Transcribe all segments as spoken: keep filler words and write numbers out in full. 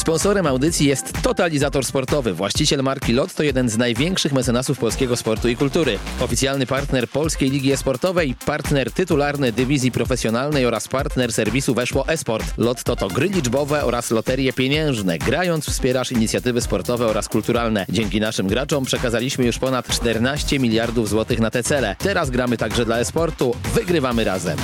Sponsorem audycji jest Totalizator Sportowy, właściciel marki Lotto, jeden z największych mecenasów polskiego sportu i kultury. Oficjalny partner Polskiej Ligi Esportowej, partner tytularny dywizji profesjonalnej oraz partner serwisu Weszło Esport. Lotto to gry liczbowe oraz loterie pieniężne. Grając wspierasz inicjatywy sportowe oraz kulturalne. Dzięki naszym graczom przekazaliśmy już ponad czternaście miliardów złotych na te cele. Teraz gramy także dla esportu. Wygrywamy razem.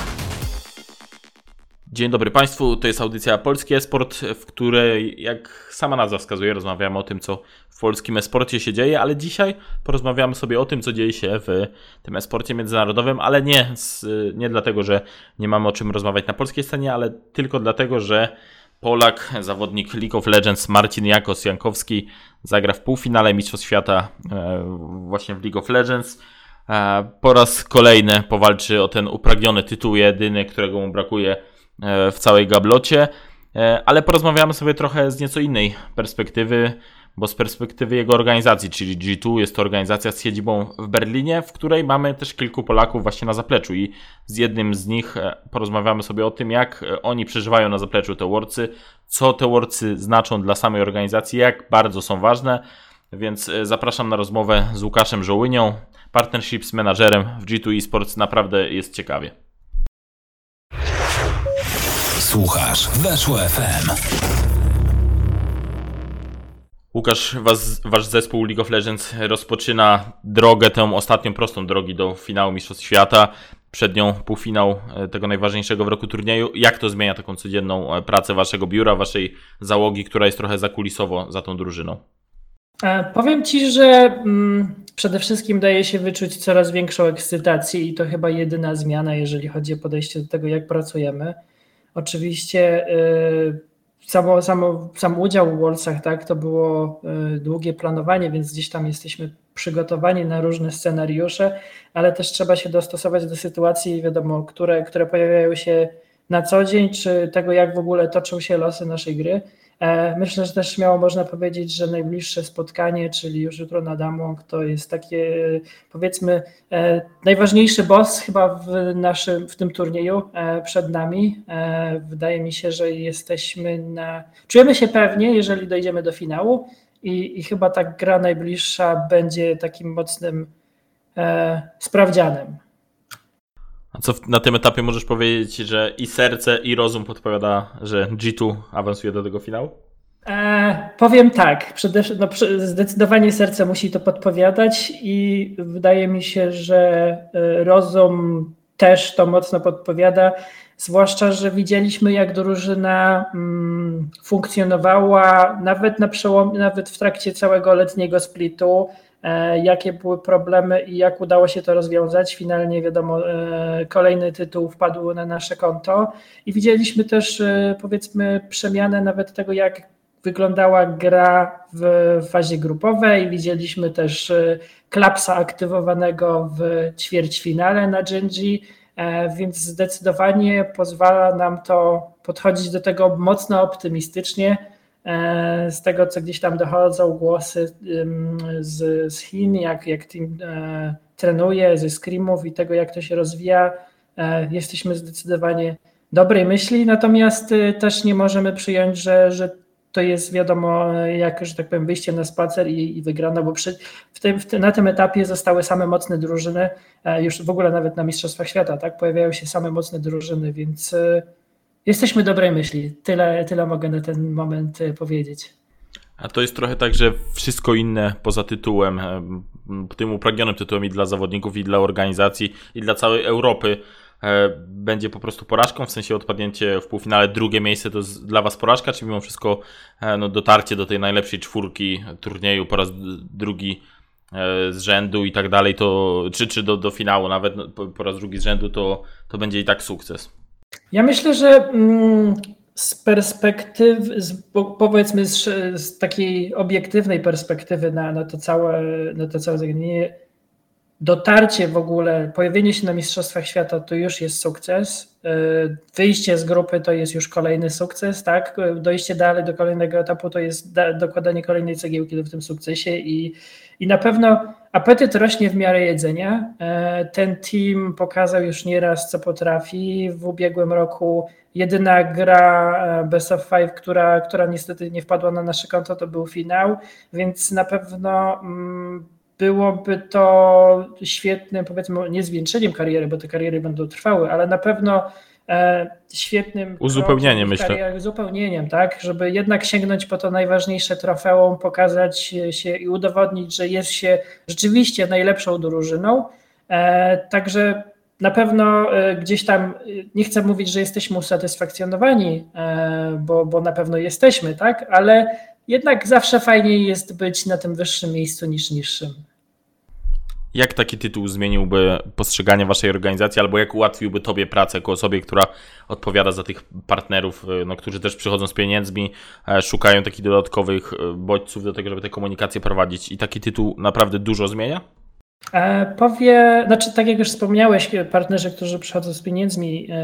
Dzień dobry Państwu, to jest audycja Polski Esport, w której, jak sama nazwa wskazuje, rozmawiamy o tym, co w polskim esporcie się dzieje, ale dzisiaj porozmawiamy sobie o tym, co dzieje się w tym esporcie międzynarodowym, ale nie, nie dlatego, że nie mamy o czym rozmawiać na polskiej scenie, ale tylko dlatego, że Polak, zawodnik League of Legends Marcin Jakos-Jankowski zagra w półfinale Mistrzostw Świata właśnie w League of Legends. Po raz kolejny powalczy o ten upragniony tytuł, jedyny, którego mu brakuje w całej gablocie, ale porozmawiamy sobie trochę z nieco innej perspektywy, bo z perspektywy jego organizacji, czyli G dwa, jest to organizacja z siedzibą w Berlinie, w której mamy też kilku Polaków właśnie na zapleczu i z jednym z nich porozmawiamy sobie o tym, jak oni przeżywają na zapleczu te Worldsy, co te Worldsy znaczą dla samej organizacji, jak bardzo są ważne, więc zapraszam na rozmowę z Łukaszem Żołynią, Partnerships Managerem w G dwa Esports. Naprawdę jest ciekawie. Słuchasz Weszło F M. Łukasz, was, wasz zespół League of Legends rozpoczyna drogę, tę ostatnią prostą drogę do finału Mistrzostw Świata. Przed nią półfinał tego najważniejszego w roku turnieju. Jak to zmienia taką codzienną pracę waszego biura, waszej załogi, która jest trochę zakulisowo za tą drużyną? Powiem Ci, że mm, przede wszystkim daje się wyczuć coraz większą ekscytację i to chyba jedyna zmiana, jeżeli chodzi o podejście do tego, jak pracujemy. Oczywiście y, samo, samo, sam udział w Worldsach, tak, to było y, długie planowanie, więc gdzieś tam jesteśmy przygotowani na różne scenariusze, ale też trzeba się dostosować do sytuacji, wiadomo, które, które pojawiają się na co dzień, czy tego, jak w ogóle toczą się losy naszej gry. Myślę, że też śmiało można powiedzieć, że najbliższe spotkanie, czyli już jutro nad Among, to jest takie, powiedzmy, najważniejszy boss chyba w naszym, w tym turnieju przed nami. Wydaje mi się, że jesteśmy na... Czujemy się pewnie, jeżeli dojdziemy do finału i, i chyba ta gra najbliższa będzie takim mocnym e, sprawdzianem. A co na tym etapie możesz powiedzieć, że i serce, i rozum podpowiada, że G dwa awansuje do tego finału? E, powiem tak, przede, no, zdecydowanie serce musi to podpowiadać i wydaje mi się, że rozum też to mocno podpowiada, zwłaszcza, że widzieliśmy, jak drużyna mm, funkcjonowała nawet, na przełom, nawet w trakcie całego letniego splitu, jakie były problemy i jak udało się to rozwiązać. Finalnie wiadomo, kolejny tytuł wpadł na nasze konto i widzieliśmy też, powiedzmy, przemianę nawet tego, jak wyglądała gra w fazie grupowej. Widzieliśmy też Klapsa aktywowanego w ćwierćfinale na Gen-G, więc zdecydowanie pozwala nam to podchodzić do tego mocno optymistycznie. Z tego, co gdzieś tam dochodzą głosy z, z Chin, jak, jak team e, trenuje, ze scrimów i tego, jak to się rozwija, e, jesteśmy zdecydowanie dobrej myśli, natomiast e, też nie możemy przyjąć, że, że to jest wiadomo, jak, że tak powiem, wyjście na spacer i, i wygrana, bo przy, w tym, w tym, na tym etapie zostały same mocne drużyny, e, już w ogóle nawet na Mistrzostwach Świata, tak, pojawiają się same mocne drużyny, więc e, jesteśmy dobrej myśli. Tyle, tyle mogę na ten moment powiedzieć. A to jest trochę tak, że wszystko inne poza tytułem, tym upragnionym tytułem i dla zawodników, i dla organizacji, i dla całej Europy będzie po prostu porażką, w sensie odpadnięcie w półfinale, drugie miejsce to jest dla was porażka, czy mimo wszystko no, dotarcie do tej najlepszej czwórki turnieju po raz drugi z rzędu i tak dalej, to, czy, czy do, do finału nawet po, po raz drugi z rzędu, to, to będzie i tak sukces. Ja myślę, że z perspektywy, z, powiedzmy z, z takiej obiektywnej perspektywy na, na to całe, na to całe zagadnienie, dotarcie w ogóle, pojawienie się na Mistrzostwach Świata to już jest sukces, wyjście z grupy to jest już kolejny sukces, tak? Dojście dalej do kolejnego etapu to jest dokładanie kolejnej cegiełki w tym sukcesie i, i na pewno apetyt rośnie w miarę jedzenia. Ten team pokazał już nieraz, co potrafi. W ubiegłym roku jedyna gra Best of Five, która, która niestety nie wpadła na nasze konto, to był finał, więc na pewno byłoby to świetnym, powiedzmy, nie zwieńczeniem kariery, bo te kariery będą trwały, ale na pewno świetnym uzupełnieniem, myślę. Uzupełnieniem, tak, żeby jednak sięgnąć po to najważniejsze trofeum, pokazać się i udowodnić, że jest się rzeczywiście najlepszą drużyną. Także na pewno gdzieś tam, nie chcę mówić, że jesteśmy usatysfakcjonowani, bo, bo na pewno jesteśmy, tak, ale jednak zawsze fajniej jest być na tym wyższym miejscu niż niższym. Jak taki tytuł zmieniłby postrzeganie waszej organizacji, albo jak ułatwiłby tobie pracę jako osobie, która odpowiada za tych partnerów, no, którzy też przychodzą z pieniędzmi, szukają takich dodatkowych bodźców do tego, żeby te komunikacje prowadzić, i taki tytuł naprawdę dużo zmienia? E, powie, znaczy tak jak już wspomniałeś, partnerzy, którzy przychodzą z pieniędzmi, e,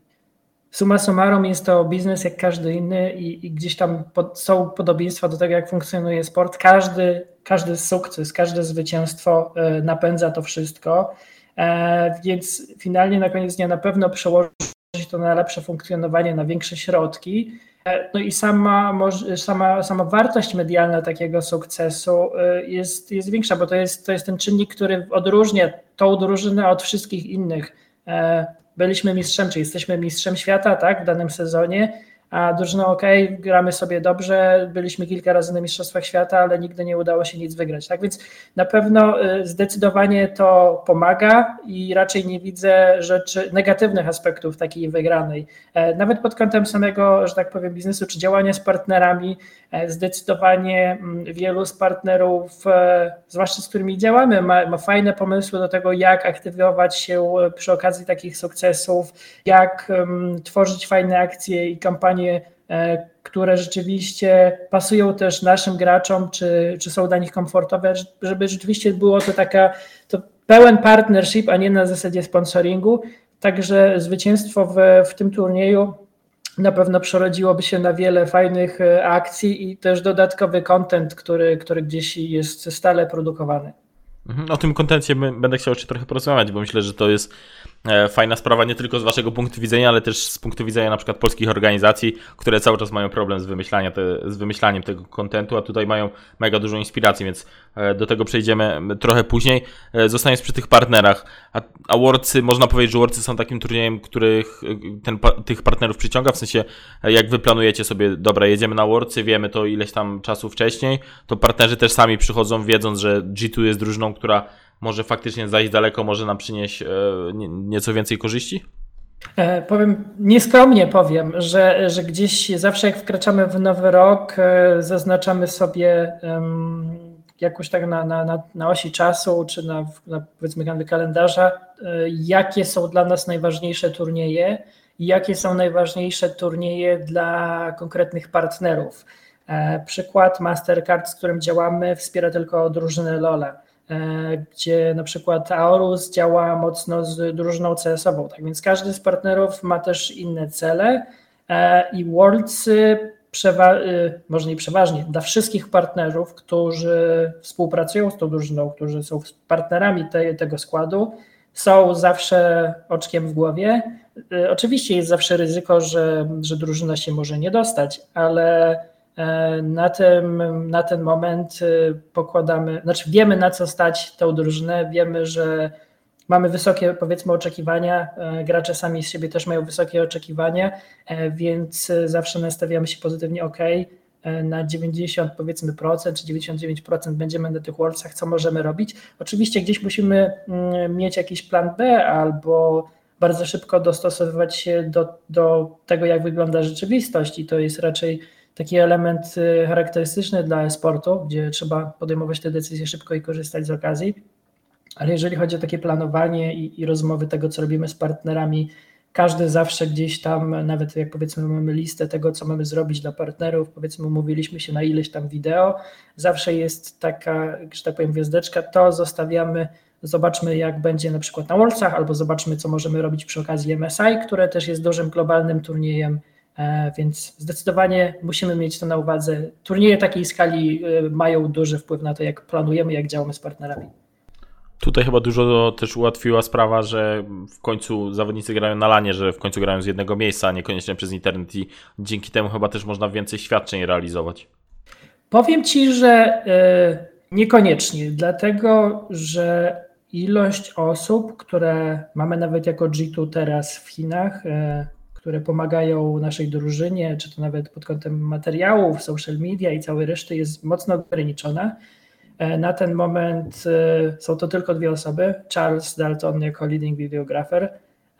summa summarum jest to biznes jak każdy inny i, i gdzieś tam pod, są podobieństwa do tego, jak funkcjonuje sport. Każdy, każdy sukces, każde zwycięstwo e, napędza to wszystko, e, więc finalnie na koniec dnia na pewno przełoży to na lepsze funkcjonowanie, na większe środki. E, no i sama, sama, sama wartość medialna takiego sukcesu e, jest, jest większa, bo to jest, to jest ten czynnik, który odróżnia tą drużynę od wszystkich innych. E, Byliśmy mistrzem, czy jesteśmy mistrzem świata, tak, w danym sezonie, a drużyna ok, gramy sobie dobrze, byliśmy kilka razy na mistrzostwach świata, ale nigdy nie udało się nic wygrać. Tak więc na pewno zdecydowanie to pomaga i raczej nie widzę rzeczy, negatywnych aspektów takiej wygranej. Nawet pod kątem samego, że tak powiem, biznesu czy działania z partnerami, zdecydowanie wielu z partnerów, zwłaszcza z którymi działamy, ma, ma fajne pomysły do tego, jak aktywować się przy okazji takich sukcesów, jak um, tworzyć fajne akcje i kampanie, e, które rzeczywiście pasują też naszym graczom, czy, czy są dla nich komfortowe, żeby rzeczywiście było to taka to pełen partnership, a nie na zasadzie sponsoringu. Także zwycięstwo w, w tym turnieju na pewno przerodziłoby się na wiele fajnych akcji i też dodatkowy content, który, który gdzieś jest stale produkowany. O tym kontencie będę chciał jeszcze trochę porozmawiać, bo myślę, że to jest fajna sprawa nie tylko z waszego punktu widzenia, ale też z punktu widzenia na przykład polskich organizacji, które cały czas mają problem z, wymyślania te, z wymyślaniem tego kontentu, a tutaj mają mega dużo inspiracji, więc do tego przejdziemy trochę później. Zostając przy tych partnerach, a, a Worldsy, można powiedzieć, że Worldsy są takim turniejem, których ten, tych partnerów przyciąga, w sensie jak wy planujecie sobie, dobra, jedziemy na Worldsy, wiemy to ileś tam czasu wcześniej, to partnerzy też sami przychodzą, wiedząc, że G dwa jest drużyną, która może faktycznie zajść daleko, może nam przynieść e, nie, nieco więcej korzyści? E, powiem, nieskromnie powiem, że, że gdzieś zawsze jak wkraczamy w nowy rok, e, zaznaczamy sobie um, jakoś tak na, na, na, na osi czasu, czy na, na powiedzmy kalendarza, e, jakie są dla nas najważniejsze turnieje i jakie są najważniejsze turnieje dla konkretnych partnerów. E, przykład Mastercard, z którym działamy, wspiera tylko drużynę LoL'a, gdzie na przykład Aorus działa mocno z drużyną C S ową. Tak więc każdy z partnerów ma też inne cele i Worldsy, przewa- może nie przeważnie, dla wszystkich partnerów, którzy współpracują z tą drużyną, którzy są partnerami te, tego składu, są zawsze oczkiem w głowie. Oczywiście jest zawsze ryzyko, że, że drużyna się może nie dostać, ale Na, tym, na ten moment pokładamy, znaczy wiemy, na co stać tę drużynę, wiemy, że mamy wysokie, powiedzmy, oczekiwania, gracze sami z siebie też mają wysokie oczekiwania, więc zawsze nastawiamy się pozytywnie, ok, na dziewięćdziesiąt powiedzmy procent czy dziewięćdziesiąt dziewięć procent będziemy na tych Worldsach, co możemy robić. Oczywiście gdzieś musimy mieć jakiś plan B albo bardzo szybko dostosowywać się do, do tego, jak wygląda rzeczywistość i to jest raczej taki element charakterystyczny dla e-sportu, gdzie trzeba podejmować te decyzje szybko i korzystać z okazji, ale jeżeli chodzi o takie planowanie i, i rozmowy tego, co robimy z partnerami, każdy zawsze gdzieś tam, nawet jak powiedzmy mamy listę tego, co mamy zrobić dla partnerów, powiedzmy umówiliśmy się na ileś tam wideo, zawsze jest taka, że tak powiem, gwiazdeczka, to zostawiamy, zobaczmy jak będzie na przykład na Worldsach, albo zobaczmy, co możemy robić przy okazji M S I, które też jest dużym globalnym turniejem, więc zdecydowanie musimy mieć to na uwadze. Turnieje takiej skali mają duży wpływ na to, jak planujemy, jak działamy z partnerami. Tutaj chyba dużo też ułatwiła sprawa, że w końcu zawodnicy grają na lanie, że w końcu grają z jednego miejsca, a niekoniecznie przez internet i dzięki temu chyba też można więcej świadczeń realizować. Powiem Ci, że y, niekoniecznie, dlatego że ilość osób, które mamy nawet jako G dwa teraz w Chinach, y, które pomagają naszej drużynie, czy to nawet pod kątem materiałów, social media i całej reszty jest mocno ograniczona. Na ten moment są to tylko dwie osoby. Charles Dalton jako leading videographer,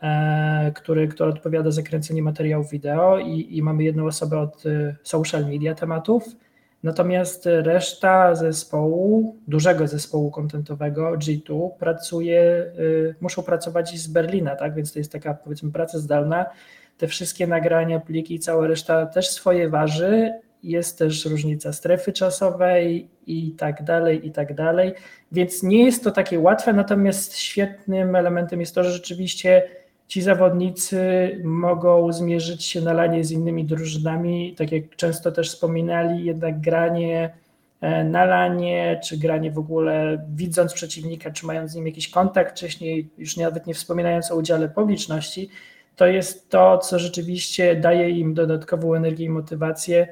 który, który odpowiada za kręcenie materiałów wideo i, i mamy jedną osobę od social media tematów. Natomiast reszta zespołu, dużego zespołu kontentowego G dwa pracuje, muszą pracować z Berlina, tak? Więc to jest taka, powiedzmy, praca zdalna. Te wszystkie nagrania, pliki, cała reszta też swoje waży. Jest też różnica strefy czasowej i tak dalej, i tak dalej. Więc nie jest to takie łatwe, natomiast świetnym elementem jest to, że rzeczywiście ci zawodnicy mogą zmierzyć się na lanie z innymi drużynami. Tak jak często też wspominali, jednak granie na lanie, czy granie w ogóle widząc przeciwnika, czy mając z nim jakiś kontakt wcześniej, już nawet nie wspominając o udziale publiczności, to jest to, co rzeczywiście daje im dodatkową energię i motywację.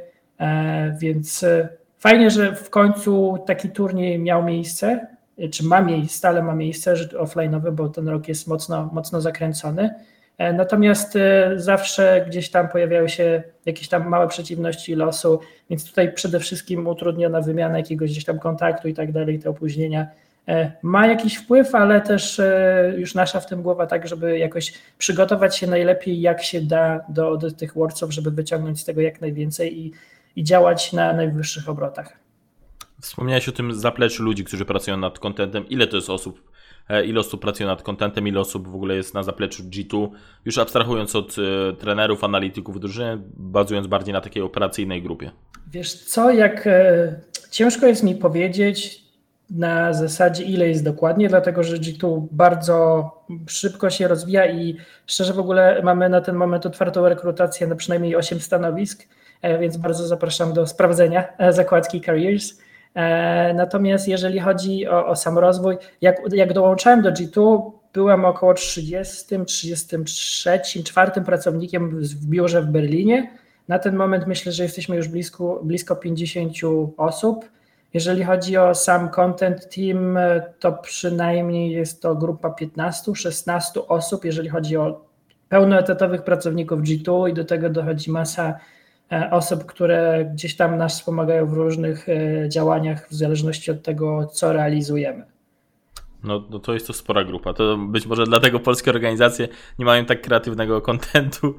Więc fajnie, że w końcu taki turniej miał miejsce, czy ma miejsce, stale ma miejsce, że offline'owy, bo ten rok jest mocno, mocno zakręcony. Natomiast zawsze gdzieś tam pojawiały się jakieś tam małe przeciwności losu, więc tutaj przede wszystkim utrudniona wymiana jakiegoś gdzieś tam kontaktu i tak dalej, te opóźnienia ma jakiś wpływ, ale też już nasza w tym głowa tak, żeby jakoś przygotować się najlepiej jak się da do, do tych worksów, żeby wyciągnąć z tego jak najwięcej i, i działać na najwyższych obrotach. Wspomniałeś o tym zapleczu ludzi, którzy pracują nad contentem. Ile to jest osób? Ile osób pracuje nad contentem? Ile osób w ogóle jest na zapleczu G dwa? Już abstrahując od e, trenerów, analityków drużyny, bazując bardziej na takiej operacyjnej grupie. Wiesz co, jak e, ciężko jest mi powiedzieć na zasadzie ile jest dokładnie, dlatego że G dwa bardzo szybko się rozwija i szczerze w ogóle mamy na ten moment otwartą rekrutację na przynajmniej osiem stanowisk, e, więc bardzo zapraszam do sprawdzenia e, zakładki Careers. Natomiast jeżeli chodzi o, o sam rozwój, jak, jak dołączałem do G dwa, byłem około trzydziestym, trzydziestym trzecim, czwartym pracownikiem w biurze w Berlinie. Na ten moment myślę, że jesteśmy już blisko, blisko pięćdziesięciu osób. Jeżeli chodzi o sam content team, to przynajmniej jest to grupa piętnastu szesnastu osób, jeżeli chodzi o pełnoetatowych pracowników G dwa i do tego dochodzi masa osób, które gdzieś tam nas wspomagają w różnych działaniach w zależności od tego, co realizujemy. No, no to jest to spora grupa. To być może dlatego polskie organizacje nie mają tak kreatywnego kontentu.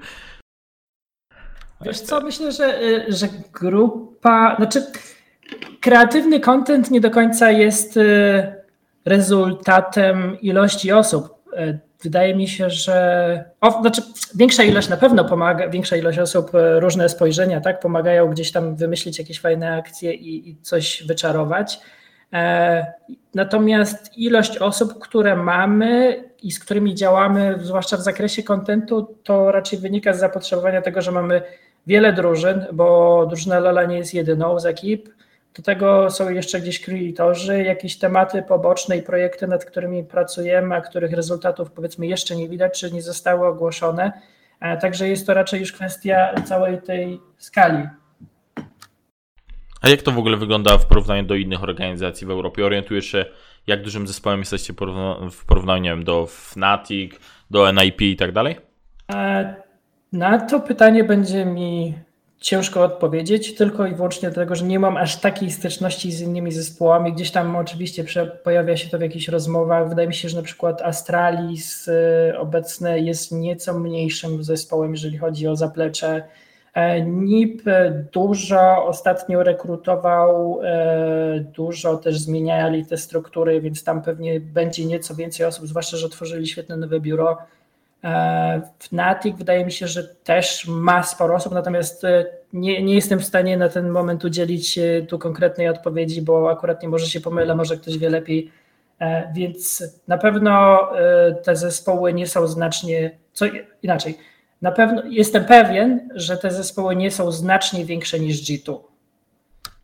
Wiesz co, myślę, że, że grupa, znaczy kreatywny content nie do końca jest rezultatem ilości osób. Wydaje mi się, że o, znaczy większa ilość na pewno pomaga, większa ilość osób, różne spojrzenia, tak, pomagają gdzieś tam wymyślić jakieś fajne akcje i, i coś wyczarować. E, natomiast ilość osób, które mamy i z którymi działamy, zwłaszcza w zakresie kontentu, to raczej wynika z zapotrzebowania tego, że mamy wiele drużyn, bo drużyna Lola nie jest jedyną z ekip. Do tego są jeszcze gdzieś kreatorzy, jakieś tematy poboczne i projekty, nad którymi pracujemy, a których rezultatów powiedzmy jeszcze nie widać, czy nie zostały ogłoszone. Także jest to raczej już kwestia całej tej skali. A jak to w ogóle wygląda w porównaniu do innych organizacji w Europie? Orientujesz się, jak dużym zespołem jesteście w porównaniu, nie wiem, do Fnatic, do N I P i tak dalej? Na to pytanie będzie mi ciężko odpowiedzieć, tylko i wyłącznie dlatego, że nie mam aż takiej styczności z innymi zespołami. Gdzieś tam oczywiście pojawia się to w jakichś rozmowach. Wydaje mi się, że na przykład Astralis obecne jest nieco mniejszym zespołem, jeżeli chodzi o zaplecze. N I P dużo ostatnio rekrutował, dużo też zmieniali te struktury, więc tam pewnie będzie nieco więcej osób, zwłaszcza, że otworzyli świetne nowe biuro. Fnatic wydaje mi się, że też ma sporo osób, natomiast nie, nie jestem w stanie na ten moment udzielić tu konkretnej odpowiedzi, bo akurat nie może się pomylę, może ktoś wie lepiej, więc na pewno te zespoły nie są znacznie, co inaczej, na pewno jestem pewien, że te zespoły nie są znacznie większe niż G dwa.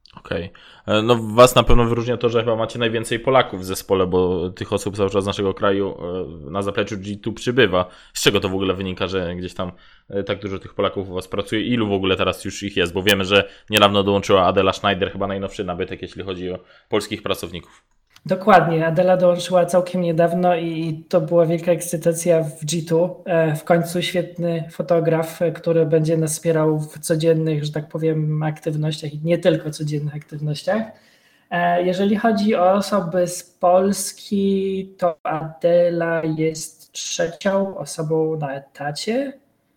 Okej. Okay. No was na pewno wyróżnia to, że chyba macie najwięcej Polaków w zespole, bo tych osób cały czas z naszego kraju na zapleczu G dwa przybywa. Z czego to w ogóle wynika, że gdzieś tam tak dużo tych Polaków u was pracuje? Ilu w ogóle teraz już ich jest? Bo wiemy, że niedawno dołączyła Adela Schneider, chyba najnowszy nabytek, jeśli chodzi o polskich pracowników. Dokładnie, Adela dołączyła całkiem niedawno i to była wielka ekscytacja w G dwa. W końcu świetny fotograf, który będzie nas wspierał w codziennych, że tak powiem, aktywnościach i nie tylko codziennych aktywnościach. Jeżeli chodzi o osoby z Polski, to Adela jest trzecią osobą na etacie.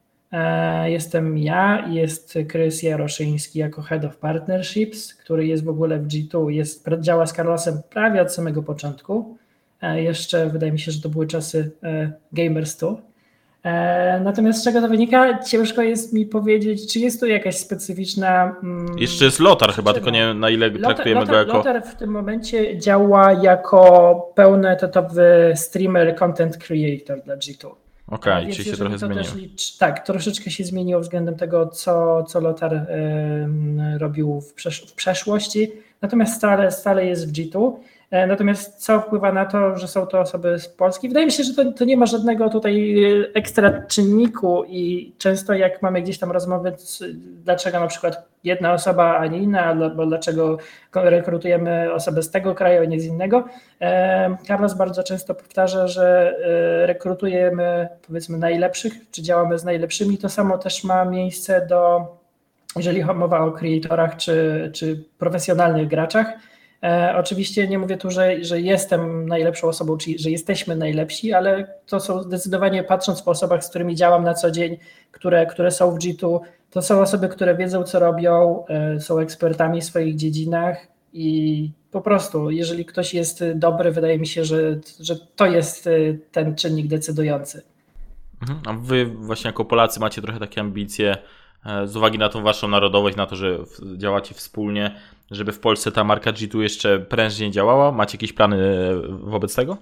Jestem ja i jest Krys Jaroszyński jako Head of Partnerships, który jest w ogóle w G dwa, jest, działa z Carlosem prawie od samego początku. Jeszcze wydaje mi się, że to były czasy Gamers dwa. Natomiast z czego to wynika? Ciężko jest mi powiedzieć, czy jest tu jakaś specyficzna... Jeszcze jest Lotar chyba, tylko nie wiem na ile Lotar, traktujemy Lotar, go jako... Lotar w tym momencie działa jako pełnoetatowy streamer, content creator dla G dwa. Okej, okay, czyli się trochę zmieniło. Licz, tak, troszeczkę się zmieniło względem tego, co, co Lotar y, robił w, przesz- w przeszłości, natomiast stale, stale jest w G dwa. E, natomiast co wpływa na to, że są to osoby z Polski? Wydaje mi się, że to, to nie ma żadnego tutaj ekstra czynniku i często jak mamy gdzieś tam rozmowy, dlaczego na przykład jedna osoba, a nie inna, albo dlaczego rekrutujemy osobę z tego kraju, a nie z innego. Carlos bardzo często powtarza, że rekrutujemy powiedzmy najlepszych, czy działamy z najlepszymi. To samo też ma miejsce do, jeżeli mowa o creatorach, czy, czy profesjonalnych graczach. E, oczywiście nie mówię tu, że, że jestem najlepszą osobą, czyli że jesteśmy najlepsi, ale to są zdecydowanie, patrząc po osobach, z którymi działam na co dzień, które, które są w G dwa, to są osoby, które wiedzą, co robią, e, są ekspertami w swoich dziedzinach i po prostu, jeżeli ktoś jest dobry, wydaje mi się, że, że to jest ten czynnik decydujący. A wy właśnie jako Polacy macie trochę takie ambicje, z uwagi na tą waszą narodowość, na to, że działacie wspólnie, żeby w Polsce ta marka G dwa jeszcze prężniej działała? Macie jakieś plany wobec tego?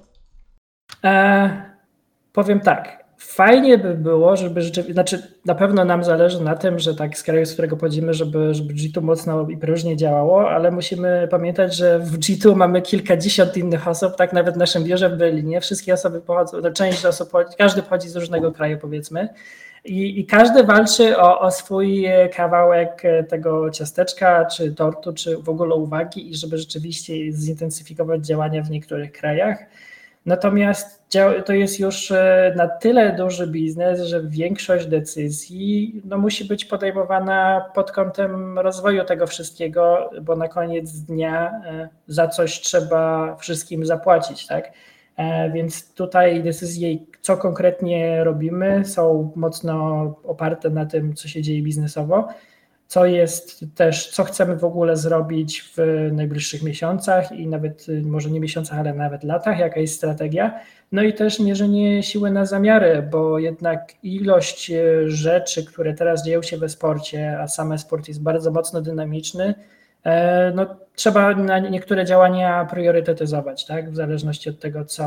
E, powiem tak, fajnie by było, żeby rzeczywiście, znaczy na pewno nam zależy na tym, że tak z kraju, z którego pochodzimy, żeby, żeby G dwa mocno i prężnie działało, ale musimy pamiętać, że w G dwa mamy kilkadziesiąt innych osób, tak nawet w naszym biurze w Berlinie, wszystkie osoby pochodzą, część osób, każdy pochodzi z różnego kraju powiedzmy. I, I każdy walczy o, o swój kawałek tego ciasteczka, czy tortu, czy w ogóle uwagi i żeby rzeczywiście zintensyfikować działania w niektórych krajach. Natomiast to jest już na tyle duży biznes, że większość decyzji no, musi być podejmowana pod kątem rozwoju tego wszystkiego, bo na koniec dnia za coś trzeba wszystkim zapłacić, tak? Więc tutaj decyzje, co konkretnie robimy, są mocno oparte na tym, co się dzieje biznesowo, co jest też, co chcemy w ogóle zrobić w najbliższych miesiącach i nawet, może nie miesiącach, ale nawet latach, jaka jest strategia. No i też mierzenie siły na zamiary, bo jednak ilość rzeczy, które teraz dzieją się we sporcie, a sam sport jest bardzo mocno dynamiczny, no, trzeba na niektóre działania priorytetyzować, tak? W zależności od tego, co,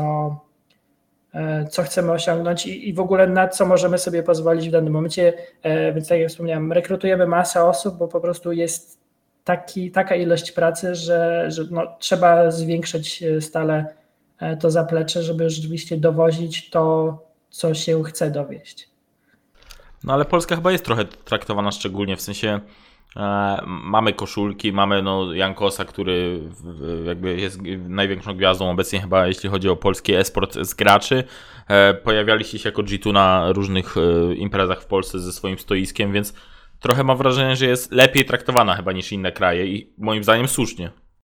co chcemy osiągnąć i, i w ogóle na co możemy sobie pozwolić w danym momencie. Więc tak jak wspomniałem, rekrutujemy masę osób, bo po prostu jest taki, taka ilość pracy, że, że no, trzeba zwiększyć stale to zaplecze, żeby rzeczywiście dowozić to, co się chce dowieść. No ale Polska chyba jest trochę traktowana szczególnie, w sensie mamy koszulki, mamy no Jankosa, który jakby jest największą gwiazdą obecnie chyba, jeśli chodzi o polski e-sport z graczy. Pojawialiście się jako G dwa na różnych imprezach w Polsce ze swoim stoiskiem, więc trochę mam wrażenie, że jest lepiej traktowana chyba niż inne kraje i moim zdaniem słusznie.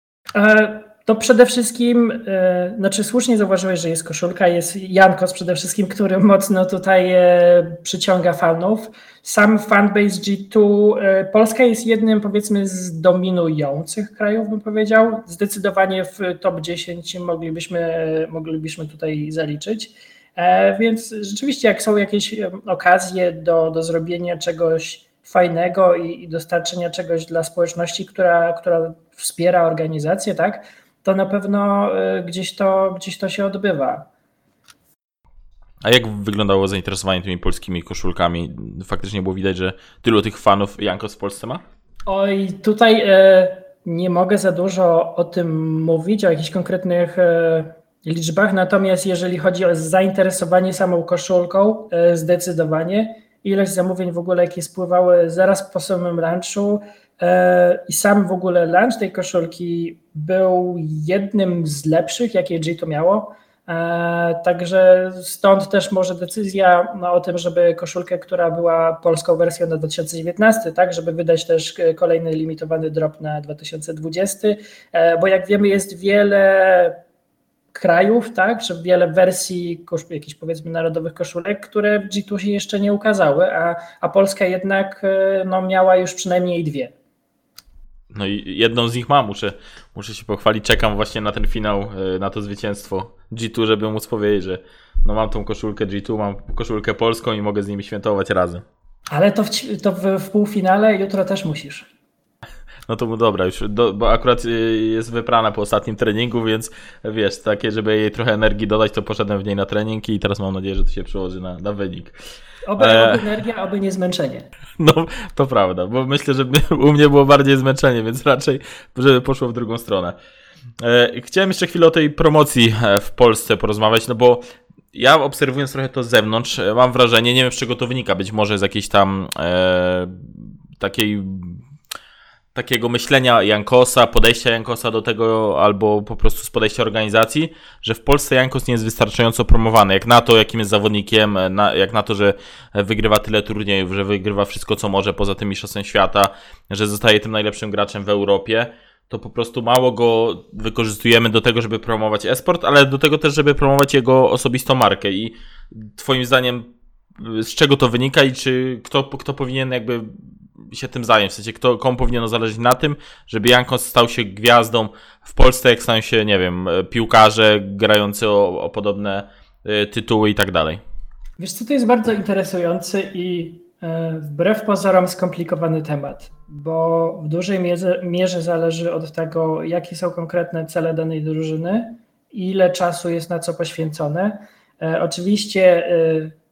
To przede wszystkim, znaczy słusznie zauważyłeś, że jest koszulka, jest Jankos przede wszystkim, który mocno tutaj przyciąga fanów. Sam fanbase G dwa, Polska jest jednym powiedzmy z dominujących krajów, bym powiedział. Zdecydowanie w top dziesięć moglibyśmy, moglibyśmy tutaj zaliczyć. Więc rzeczywiście jak są jakieś okazje do, do zrobienia czegoś fajnego i, i dostarczenia czegoś dla społeczności, która, która wspiera organizację, tak? To na pewno gdzieś to, gdzieś to się odbywa. A jak wyglądało zainteresowanie tymi polskimi koszulkami? Faktycznie było widać, że tylu tych fanów Jankos w Polsce ma? Oj, tutaj e, nie mogę za dużo o tym mówić, o jakichś konkretnych liczbach, natomiast jeżeli chodzi o zainteresowanie samą koszulką, zdecydowanie ilość zamówień w ogóle, jakie spływały zaraz po samym launchu i sam w ogóle launch tej koszulki był jednym z lepszych, jakie G two miało. Także stąd też może decyzja no, o tym, żeby koszulkę, która była polską wersją na dwa tysiące dziewiętnasty, tak, żeby wydać też kolejny limitowany drop na dwa tysiące dwudziesty, bo jak wiemy jest wiele krajów, tak, że wiele wersji jakichś powiedzmy narodowych koszulek, które w G two się jeszcze nie ukazały, a, a Polska jednak no, miała już przynajmniej dwie. No i jedną z nich mam, muszę, muszę się pochwalić, czekam właśnie na ten finał, na to zwycięstwo G two, żeby móc powiedzieć, że no mam tą koszulkę G two, mam koszulkę polską i mogę z nimi świętować razem. Ale to w, to w, w półfinale jutro też musisz. No to dobra, już, do, bo akurat jest wyprana po ostatnim treningu, więc wiesz, takie, żeby jej trochę energii dodać, to poszedłem w niej na trening i teraz mam nadzieję, że to się przełoży na, na wynik. Oby, e... oby energia, oby nie zmęczenie. No, to prawda, bo myślę, że u mnie było bardziej zmęczenie, więc raczej, żeby poszło w drugą stronę. E, chciałem jeszcze chwilę o tej promocji w Polsce porozmawiać, no bo ja obserwując trochę to z zewnątrz, mam wrażenie, nie wiem z czego to wynika, być może z jakiejś tam e, takiej takiego myślenia Jankosa, podejścia Jankosa do tego, albo po prostu z podejścia organizacji, że w Polsce Jankos nie jest wystarczająco promowany. Jak na to, jakim jest zawodnikiem, na, jak na to, że wygrywa tyle turniejów, że wygrywa wszystko, co może poza tym mistrzostwem świata, że zostaje tym najlepszym graczem w Europie, to po prostu mało go wykorzystujemy do tego, żeby promować e-sport, ale do tego też, żeby promować jego osobistą markę. I twoim zdaniem z czego to wynika i czy kto, kto powinien jakby się tym zająć, w sensie kto, komu powinno zależeć na tym, żeby Jankos stał się gwiazdą w Polsce, jak stają się, nie wiem, piłkarze grający o, o podobne y, tytuły i tak dalej. Wiesz co, to jest bardzo interesujący i y, wbrew pozorom skomplikowany temat, bo w dużej mierze, mierze zależy od tego, jakie są konkretne cele danej drużyny, ile czasu jest na co poświęcone. Y, oczywiście y,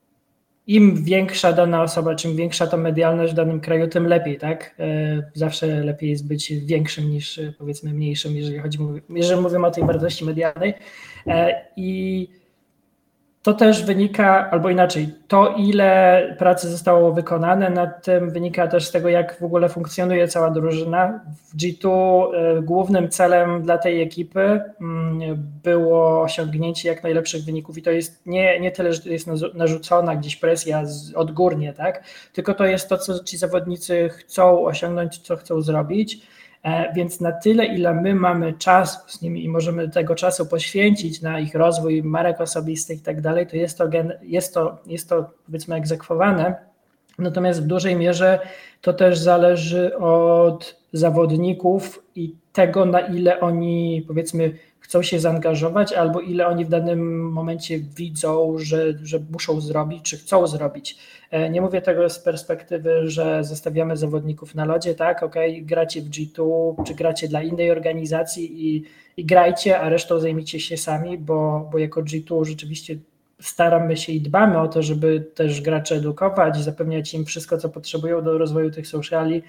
im większa dana osoba, czym większa ta medialność w danym kraju, tym lepiej, tak? Zawsze lepiej jest być większym niż powiedzmy mniejszym, jeżeli chodzi, jeżeli mówimy o tej wartości medialnej. I to też wynika, albo inaczej, to ile pracy zostało wykonane, nad tym wynika też z tego, jak w ogóle funkcjonuje cała drużyna. W G two głównym celem dla tej ekipy było osiągnięcie jak najlepszych wyników i to jest nie, nie tyle, że to jest narzucona gdzieś presja odgórnie, tak? Tylko to jest to, co ci zawodnicy chcą osiągnąć, co chcą zrobić. Więc na tyle, ile my mamy czasu z nimi i możemy tego czasu poświęcić na ich rozwój, marek osobistych i tak dalej, to jest to, jest to, jest to powiedzmy egzekwowane. Natomiast w dużej mierze to też zależy od zawodników i tego, na ile oni powiedzmy chcą się zaangażować albo ile oni w danym momencie widzą, że, że muszą zrobić, czy chcą zrobić. Nie mówię tego z perspektywy, że zostawiamy zawodników na lodzie, tak, okej, okay, gracie w G two, czy gracie dla innej organizacji i, i grajcie, a resztą zajmijcie się sami, bo, bo jako G two rzeczywiście staramy się i dbamy o to, żeby też gracze edukować, zapewniać im wszystko, co potrzebują do rozwoju tych sociali.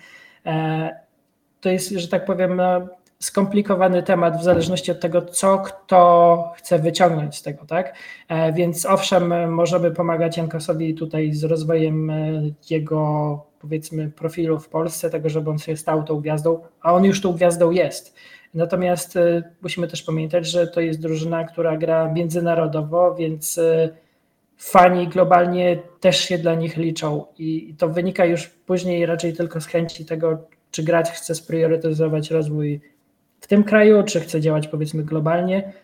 To jest, że tak powiem, skomplikowany temat w zależności od tego, co kto chce wyciągnąć z tego, tak? Więc owszem, możemy pomagać Jankosowi tutaj z rozwojem jego, powiedzmy, profilu w Polsce, tego, żeby on się stał tą gwiazdą, a on już tą gwiazdą jest. Natomiast musimy też pamiętać, że to jest drużyna, która gra międzynarodowo, więc fani globalnie też się dla nich liczą i to wynika już później raczej tylko z chęci tego, czy gracz chce spriorytetyzować rozwój w tym kraju, czy chce działać powiedzmy globalnie.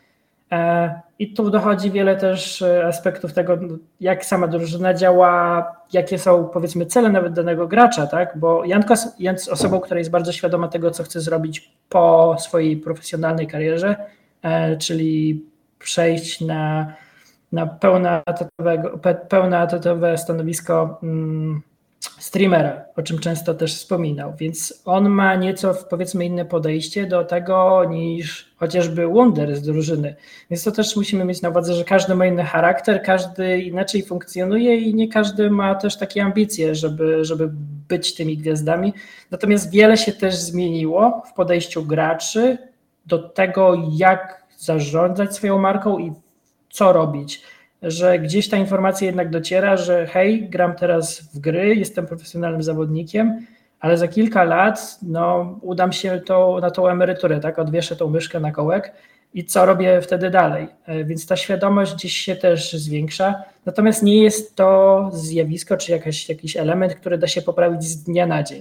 I tu dochodzi wiele też aspektów tego, jak sama drużyna działa, jakie są powiedzmy cele nawet danego gracza, tak? Bo Jankos jest osobą, która jest bardzo świadoma tego, co chce zrobić po swojej profesjonalnej karierze, czyli przejść na, na pełnoetatowe stanowisko streamera, o czym często też wspominał, więc on ma nieco, powiedzmy, inne podejście do tego niż chociażby Wunder z drużyny, więc to też musimy mieć na uwadze, że każdy ma inny charakter, każdy inaczej funkcjonuje i nie każdy ma też takie ambicje, żeby, żeby być tymi gwiazdami, natomiast wiele się też zmieniło w podejściu graczy do tego, jak zarządzać swoją marką i co robić, że gdzieś ta informacja jednak dociera, że hej, gram teraz w gry, jestem profesjonalnym zawodnikiem, ale za kilka lat no, udam się to, na tą emeryturę, tak, odwieszę tą myszkę na kołek i co robię wtedy dalej. Więc ta świadomość gdzieś się też zwiększa, natomiast nie jest to zjawisko czy jakaś, jakiś element, który da się poprawić z dnia na dzień.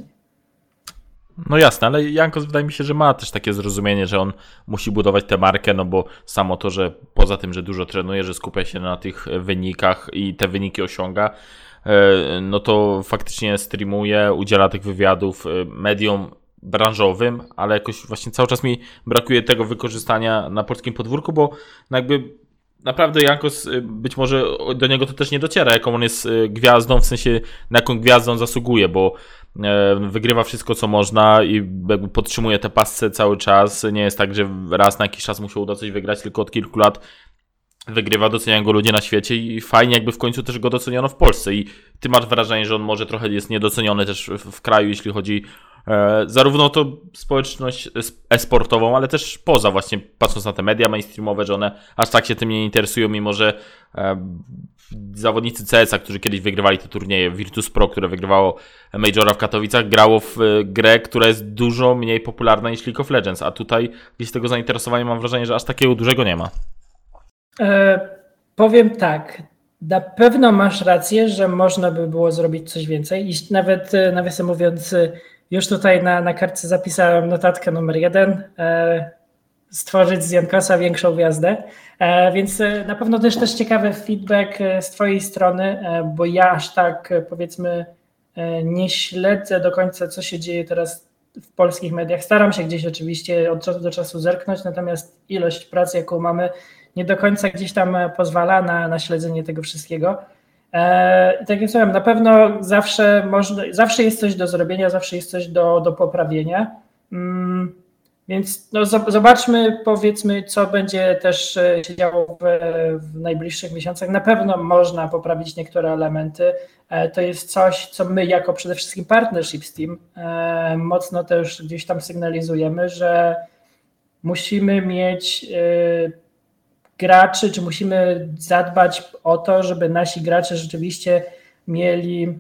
No jasne, ale Jankos wydaje mi się, że ma też takie zrozumienie, że on musi budować tę markę, no bo samo to, że poza tym, że dużo trenuje, że skupia się na tych wynikach i te wyniki osiąga, no to faktycznie streamuje, udziela tych wywiadów mediom branżowym, ale jakoś właśnie cały czas mi brakuje tego wykorzystania na polskim podwórku, bo jakby naprawdę Jankos, być może do niego to też nie dociera, jaką on jest gwiazdą, w sensie na jaką gwiazdę on zasługuje, bo wygrywa wszystko, co można i jakby podtrzymuje tę pasce cały czas. Nie jest tak, że raz na jakiś czas mu się uda coś wygrać, tylko od kilku lat wygrywa, doceniają go ludzie na świecie i fajnie jakby w końcu też go doceniono w Polsce i ty masz wrażenie, że on może trochę jest niedoceniony też w, w kraju, jeśli chodzi e, zarówno o to społeczność e-sportową, ale też poza właśnie, patrząc na te media mainstreamowe, że one aż tak się tym nie interesują, mimo że e, zawodnicy C S a, którzy kiedyś wygrywali te turnieje, Virtus Pro, które wygrywało Majora w Katowicach, grało w grę, która jest dużo mniej popularna niż League of Legends, a tutaj gdzieś tego zainteresowania mam wrażenie, że aż takiego dużego nie ma. E, powiem tak, na pewno masz rację, że można by było zrobić coś więcej i nawet, nawiasem mówiąc, już tutaj na, na kartce zapisałem notatkę numer jeden, e, stworzyć z Jankosa większą gwiazdę, e, więc na pewno też też ciekawy feedback z twojej strony, e, bo ja aż tak, powiedzmy, e, nie śledzę do końca, co się dzieje teraz w polskich mediach. Staram się gdzieś oczywiście od czasu do czasu zerknąć, natomiast ilość pracy, jaką mamy, nie do końca gdzieś tam pozwala na, na śledzenie tego wszystkiego. E, I tak jak mówiłem, na pewno zawsze można, zawsze jest coś do zrobienia, zawsze jest coś do, do poprawienia. Mm, więc no, zobaczmy, powiedzmy, co będzie też się działo w, w najbliższych miesiącach. Na pewno można poprawić niektóre elementy. E, to jest coś, co my jako przede wszystkim Partnerships Team e, mocno też gdzieś tam sygnalizujemy, że musimy mieć e, graczy, czy musimy zadbać o to, żeby nasi gracze rzeczywiście mieli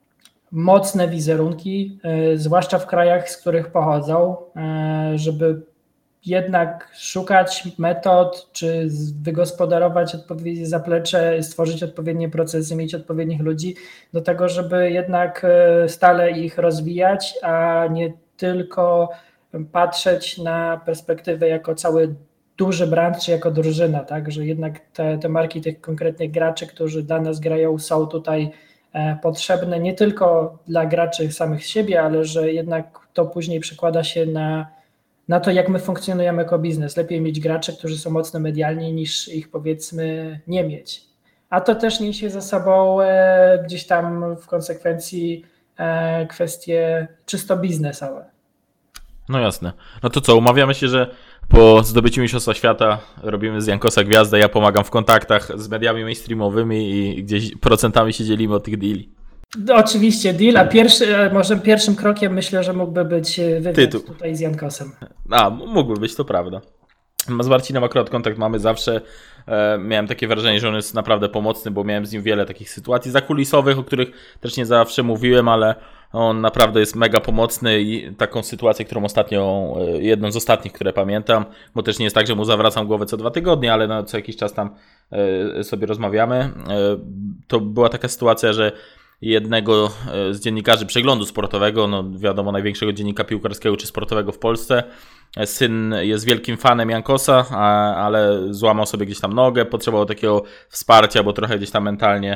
mocne wizerunki, zwłaszcza w krajach, z których pochodzą, żeby jednak szukać metod, czy wygospodarować odpowiednie zaplecze, stworzyć odpowiednie procesy, mieć odpowiednich ludzi do tego, żeby jednak stale ich rozwijać, a nie tylko patrzeć na perspektywę jako cały duży brand, czy jako drużyna, tak, że jednak te, te marki tych konkretnych graczy, którzy dla nas grają, są tutaj e, potrzebne nie tylko dla graczy samych siebie, ale że jednak to później przekłada się na, na to, jak my funkcjonujemy jako biznes. Lepiej mieć graczy, którzy są mocno medialni, niż ich, powiedzmy, nie mieć. A to też niesie ze sobą e, gdzieś tam w konsekwencji e, kwestie czysto biznesowe. No jasne. No to co, umawiamy się, że po zdobyciu Mistrzostwa Świata robimy z Jankosa gwiazdę, ja pomagam w kontaktach z mediami mainstreamowymi i gdzieś procentami się dzielimy od tych deali. No, oczywiście deal, a pierwszy, może pierwszym krokiem myślę, że mógłby być wywiad Tytuł. Tutaj z Jankosem. A, mógłby być, to prawda. Z Marcinem akurat kontakt mamy zawsze. E, miałem takie wrażenie, że on jest naprawdę pomocny, bo miałem z nim wiele takich sytuacji zakulisowych, o których też nie zawsze mówiłem, ale on naprawdę jest mega pomocny i taką sytuację, którą ostatnio, jedną z ostatnich, które pamiętam, bo też nie jest tak, że mu zawracam głowę co dwa tygodnie, ale no, co jakiś czas tam e, sobie rozmawiamy. E, to była taka sytuacja, że jednego z dziennikarzy przeglądu sportowego, no wiadomo, największego dziennika piłkarskiego czy sportowego w Polsce. Syn jest wielkim fanem Jankosa, a, ale złamał sobie gdzieś tam nogę, potrzebował takiego wsparcia, bo trochę gdzieś tam mentalnie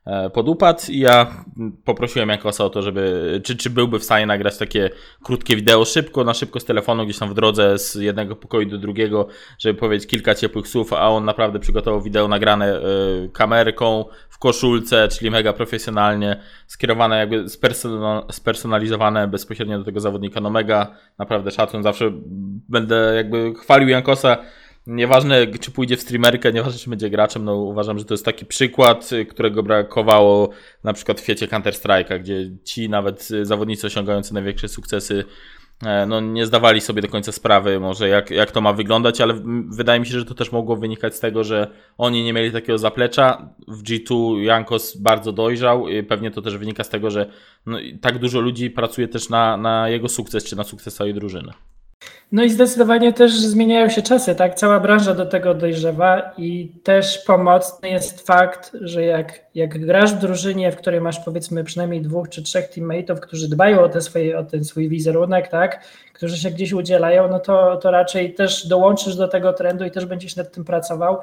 podupadł i ja poprosiłem Jankosa o to, żeby, czy, czy byłby w stanie nagrać takie krótkie wideo szybko, na szybko z telefonu, gdzieś tam w drodze z jednego pokoju do drugiego, żeby powiedzieć kilka ciepłych słów, a on naprawdę przygotował wideo nagrane y, kamerką, w koszulce, czyli mega profesjonalnie, skierowane jakby spersonal, spersonalizowane bezpośrednio do tego zawodnika, no mega, naprawdę szacun, zawsze będę jakby chwalił Jankosa. Nieważne, czy pójdzie w streamerkę, nieważne, czy będzie graczem, no uważam, że to jest taki przykład, którego brakowało na przykład w świecie Counter-Strike'a, gdzie ci nawet zawodnicy osiągający największe sukcesy no nie zdawali sobie do końca sprawy może jak, jak to ma wyglądać, ale wydaje mi się, że to też mogło wynikać z tego, że oni nie mieli takiego zaplecza. W G dwa Jankos bardzo dojrzał, pewnie to też wynika z tego, że no, tak dużo ludzi pracuje też na, na jego sukces, czy na sukces całej drużyny. No i zdecydowanie też zmieniają się czasy, tak? Cała branża do tego dojrzewa i też pomocny jest fakt, że jak, jak grasz w drużynie, w której masz powiedzmy przynajmniej dwóch czy trzech teammateów, którzy dbają o, te swoje, o ten swój wizerunek, tak? Którzy się gdzieś udzielają, no to, to raczej też dołączysz do tego trendu i też będziesz nad tym pracował,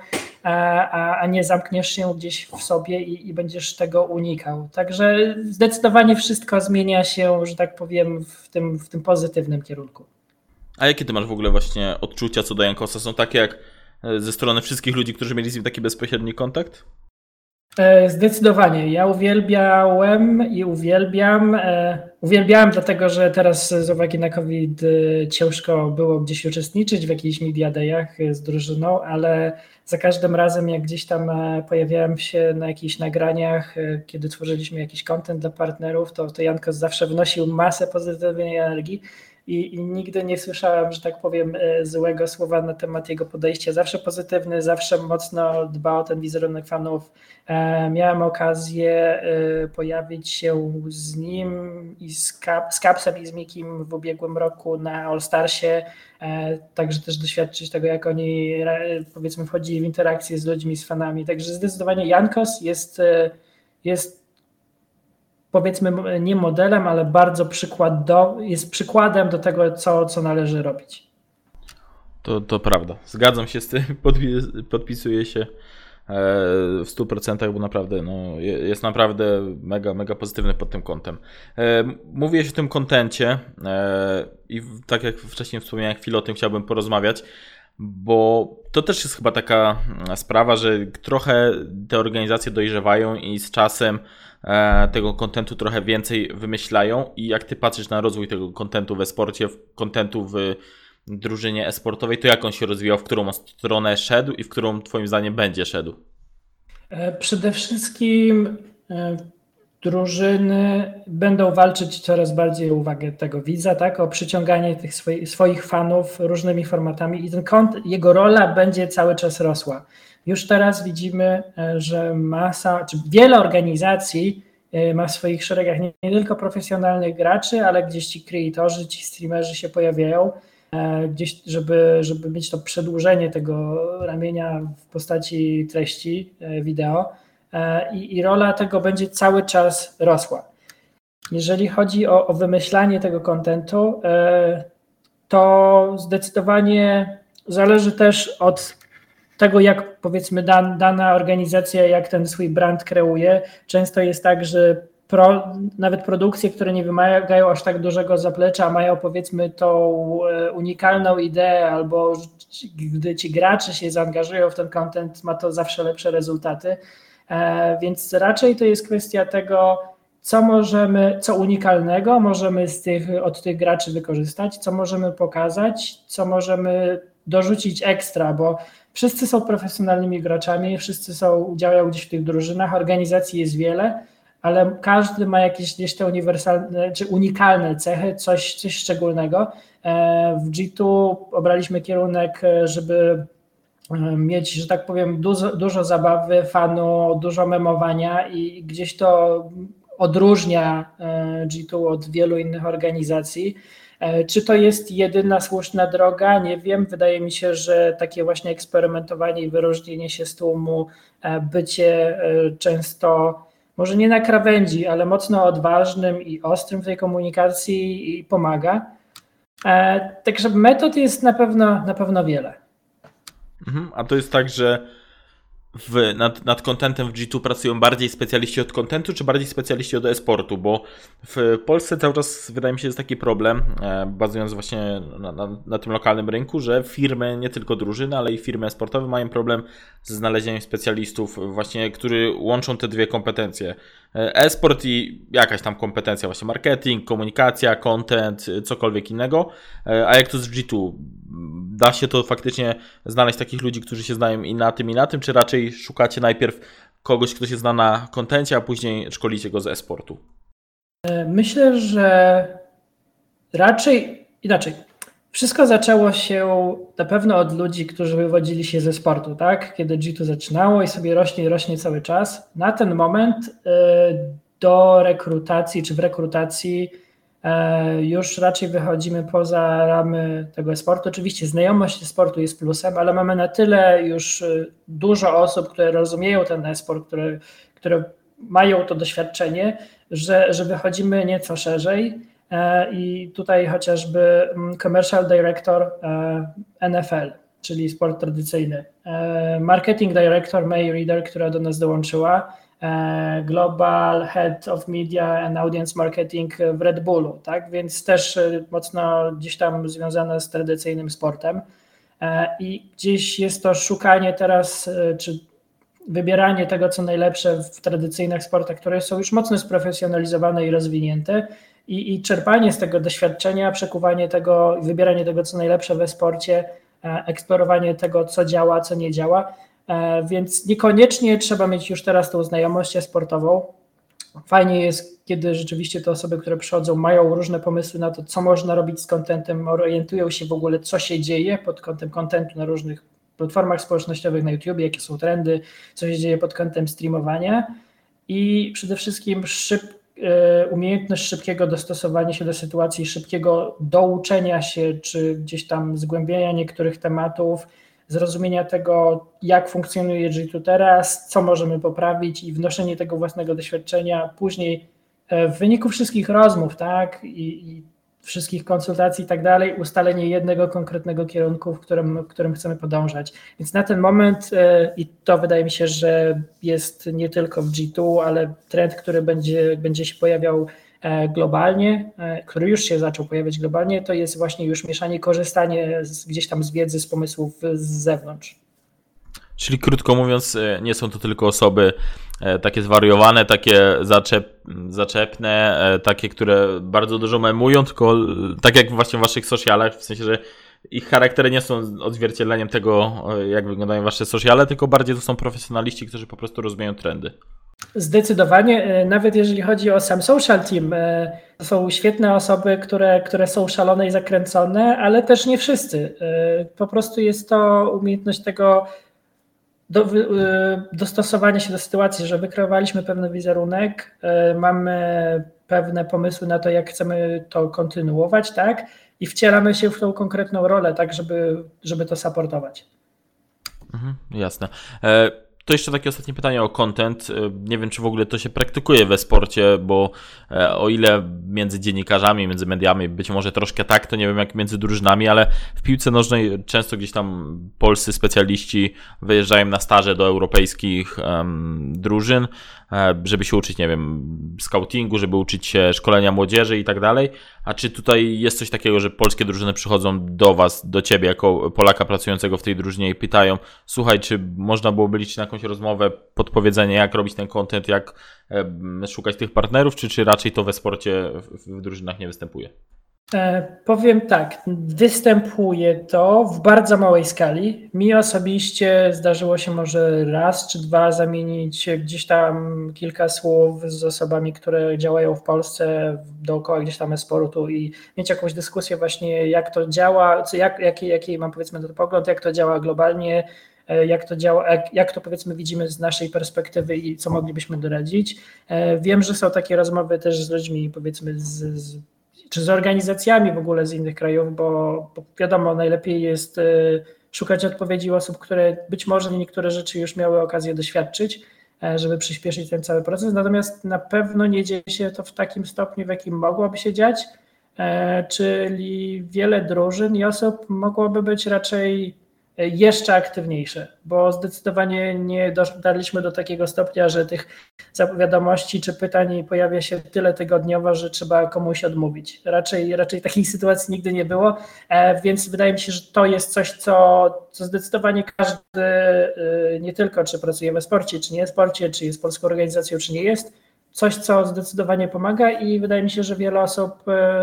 a, a nie zamkniesz się gdzieś w sobie i, i będziesz tego unikał. Także zdecydowanie wszystko zmienia się, że tak powiem, w tym, w tym pozytywnym kierunku. A jakie ty masz w ogóle właśnie odczucia co do Jankosa? Są takie jak ze strony wszystkich ludzi, którzy mieli z nim taki bezpośredni kontakt? Zdecydowanie. Ja uwielbiałem i uwielbiam. Uwielbiałem dlatego, że teraz z uwagi na COVID ciężko było gdzieś uczestniczyć w jakichś media dayach z drużyną, ale za każdym razem jak gdzieś tam pojawiałem się na jakichś nagraniach, kiedy tworzyliśmy jakiś content dla partnerów, to, to Jankos zawsze wnosił masę pozytywnej energii. I, I nigdy nie słyszałem, że tak powiem, złego słowa na temat jego podejścia. Zawsze pozytywny, zawsze mocno dba o ten wizerunek fanów. E, miałem okazję e, pojawić się z nim i z, Cap, z Capsem i z Mikim w ubiegłym roku na All Starsie, e, także też doświadczyć tego, jak oni powiedzmy wchodzili w interakcję z ludźmi, z fanami. Także zdecydowanie Jankos jest, jest powiedzmy nie modelem, ale bardzo przykład do, jest przykładem do tego, co, co należy robić. To, to prawda. Zgadzam się z tym, podpisuję się w stu procentach, bo naprawdę no, jest naprawdę mega, mega pozytywny pod tym kątem. Mówiłeś o tym kontencie i tak jak wcześniej wspomniałem, chwilę o tym chciałbym porozmawiać, bo to też jest chyba taka sprawa, że trochę te organizacje dojrzewają i z czasem tego kontentu trochę więcej wymyślają i jak ty patrzysz na rozwój tego kontentu we sporcie, kontentu w drużynie e-sportowej, to jak on się rozwijał, w którą stronę szedł i w którą twoim zdaniem będzie szedł? Przede wszystkim drużyny będą walczyć coraz bardziej o uwagę tego widza, tak, o przyciąganie tych swoich, swoich fanów różnymi formatami i ten kont, jego rola będzie cały czas rosła. Już teraz widzimy, że masa, czy wiele organizacji ma w swoich szeregach nie, nie tylko profesjonalnych graczy, ale gdzieś ci kreatorzy, ci streamerzy się pojawiają, gdzieś, żeby, żeby mieć to przedłużenie tego ramienia w postaci treści wideo i, i rola tego będzie cały czas rosła. Jeżeli chodzi o, o wymyślanie tego kontentu, to zdecydowanie zależy też od tego, jak powiedzmy dan, dana organizacja, jak ten swój brand kreuje. Często jest tak, że pro, nawet produkcje, które nie wymagają aż tak dużego zaplecza, mają powiedzmy tą unikalną ideę, albo gdy ci gracze się zaangażują w ten content, ma to zawsze lepsze rezultaty. Więc raczej to jest kwestia tego, co możemy, co unikalnego możemy z tych, od tych graczy wykorzystać, co możemy pokazać, co możemy dorzucić ekstra, bo wszyscy są profesjonalnymi graczami, wszyscy są, działają gdzieś w tych drużynach, organizacji jest wiele, ale każdy ma jakieś gdzieś te uniwersalne czy unikalne cechy, coś, coś szczególnego. W G dwa obraliśmy kierunek, żeby mieć, że tak powiem, dużo, dużo zabawy, fanu, dużo memowania i gdzieś to odróżnia G dwa od wielu innych organizacji. Czy to jest jedyna słuszna droga? Nie wiem. Wydaje mi się, że takie właśnie eksperymentowanie i wyróżnienie się z tłumu, bycie często, może nie na krawędzi, ale mocno odważnym i ostrym w tej komunikacji i pomaga. Także metod jest na pewno, na pewno wiele. Mhm, a to jest tak, że w, nad, nad contentem w G dwa pracują bardziej specjaliści od contentu, czy bardziej specjaliści od e-sportu? Bo w Polsce cały czas wydaje mi się, jest taki problem, e, bazując właśnie na, na, na tym lokalnym rynku, że firmy, nie tylko drużyny, ale i firmy e-sportowe mają problem ze znalezieniem specjalistów właśnie, którzy łączą te dwie kompetencje. E-sport i jakaś tam kompetencja, właśnie marketing, komunikacja, content, cokolwiek innego. A jak to z G dwa? Da się to faktycznie znaleźć takich ludzi, którzy się znają i na tym, i na tym, czy raczej szukacie najpierw kogoś, kto się zna na kontencie, a później szkolicie go z e-sportu? Myślę, że raczej inaczej. Wszystko zaczęło się na pewno od ludzi, którzy wywodzili się ze sportu, tak? Kiedy G dwa zaczynało i sobie rośnie i rośnie cały czas. Na ten moment do rekrutacji, czy w rekrutacji już raczej wychodzimy poza ramy tego sportu. Oczywiście znajomość sportu jest plusem, ale mamy na tyle już dużo osób, które rozumieją ten e-sport, które, które mają to doświadczenie, że, że wychodzimy nieco szerzej. I tutaj chociażby Commercial Director N F L, czyli sport tradycyjny, Marketing Director May Reader, która do nas dołączyła, Global Head of Media and Audience Marketing w Red Bullu, tak? Więc też mocno gdzieś tam związane z tradycyjnym sportem i gdzieś jest to szukanie teraz, czy wybieranie tego, co najlepsze w tradycyjnych sportach, które są już mocno sprofesjonalizowane i rozwinięte i, i czerpanie z tego doświadczenia, przekuwanie tego, wybieranie tego, co najlepsze we sporcie, eksplorowanie tego, co działa, co nie działa. Więc niekoniecznie trzeba mieć już teraz tą znajomość sportową. Fajnie jest, kiedy rzeczywiście te osoby, które przychodzą, mają różne pomysły na to, co można robić z contentem, orientują się w ogóle, co się dzieje pod kątem contentu na różnych platformach społecznościowych, na YouTube, jakie są trendy, co się dzieje pod kątem streamowania i przede wszystkim szyb, umiejętność szybkiego dostosowania się do sytuacji, szybkiego douczenia się, czy gdzieś tam zgłębiania niektórych tematów, zrozumienia tego, jak funkcjonuje G dwa teraz, co możemy poprawić i wnoszenie tego własnego doświadczenia później w wyniku wszystkich rozmów, tak, i, i wszystkich konsultacji i tak dalej, ustalenie jednego konkretnego kierunku, w którym, w którym chcemy podążać. Więc na ten moment, i to wydaje mi się, że jest nie tylko w G dwa, ale trend, który będzie, będzie się pojawiał globalnie, który już się zaczął pojawiać globalnie, to jest właśnie już mieszanie, korzystanie z, gdzieś tam z wiedzy, z pomysłów z zewnątrz. Czyli krótko mówiąc, nie są to tylko osoby takie zwariowane, takie zaczep, zaczepne, takie, które bardzo dużo memują, tylko tak jak właśnie w waszych socialach, w sensie, że ich charaktery nie są odzwierciedleniem tego, jak wyglądają wasze sociale, tylko bardziej to są profesjonaliści, którzy po prostu rozumieją trendy. Zdecydowanie, nawet jeżeli chodzi o sam social team, to są świetne osoby, które, które są szalone i zakręcone, ale też nie wszyscy. Po prostu jest to umiejętność tego do, dostosowania się do sytuacji, że wykreowaliśmy pewien wizerunek, mamy pewne pomysły na to, jak chcemy to kontynuować, tak? I wcielamy się w tą konkretną rolę, tak, żeby, żeby to supportować. Mhm, jasne. E- To jeszcze takie ostatnie pytanie o content. Nie wiem, czy w ogóle to się praktykuje we sporcie, bo o ile między dziennikarzami, między mediami być może troszkę tak, to nie wiem jak między drużynami, ale w piłce nożnej często gdzieś tam polscy specjaliści wyjeżdżają na staże do europejskich um, drużyn, żeby się uczyć, nie wiem, scoutingu, żeby uczyć się szkolenia młodzieży i tak dalej. A czy tutaj jest coś takiego, że polskie drużyny przychodzą do was, do ciebie jako Polaka pracującego w tej drużynie i pytają, słuchaj, czy można byłoby liczyć na jakąś rozmowę, podpowiedzenie, jak robić ten content, jak e, szukać tych partnerów, czy, czy raczej to we sporcie w, w drużynach nie występuje? E, powiem tak, występuje to w bardzo małej skali. Mi osobiście zdarzyło się może raz czy dwa zamienić gdzieś tam kilka słów z osobami, które działają w Polsce dookoła gdzieś tam e-sportu i mieć jakąś dyskusję właśnie jak to działa, co, jak, jaki, jaki mam powiedzmy na to pogląd, jak to działa globalnie, jak to działa, jak, jak to powiedzmy widzimy z naszej perspektywy i co moglibyśmy doradzić. Wiem, że są takie rozmowy też z ludźmi powiedzmy z, z czy z organizacjami w ogóle z innych krajów, bo, bo wiadomo, najlepiej jest szukać odpowiedzi osób, które być może niektóre rzeczy już miały okazję doświadczyć, żeby przyspieszyć ten cały proces, natomiast na pewno nie dzieje się to w takim stopniu, w jakim mogłoby się dziać, czyli wiele drużyn i osób mogłoby być raczej jeszcze aktywniejsze, bo zdecydowanie nie dotarliśmy do takiego stopnia, że tych wiadomości czy pytań pojawia się tyle tygodniowo, że trzeba komuś odmówić. Raczej, raczej takiej sytuacji nigdy nie było, więc wydaje mi się, że to jest coś, co, co zdecydowanie każdy, nie tylko czy pracuje we sporcie, czy nie w sporcie, czy jest polską organizacją, czy nie jest, coś, co zdecydowanie pomaga i wydaje mi się, że wiele osób